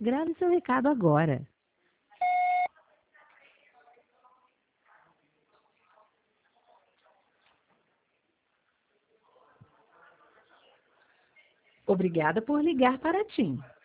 Grave seu recado agora. Obrigada por ligar para a TIM.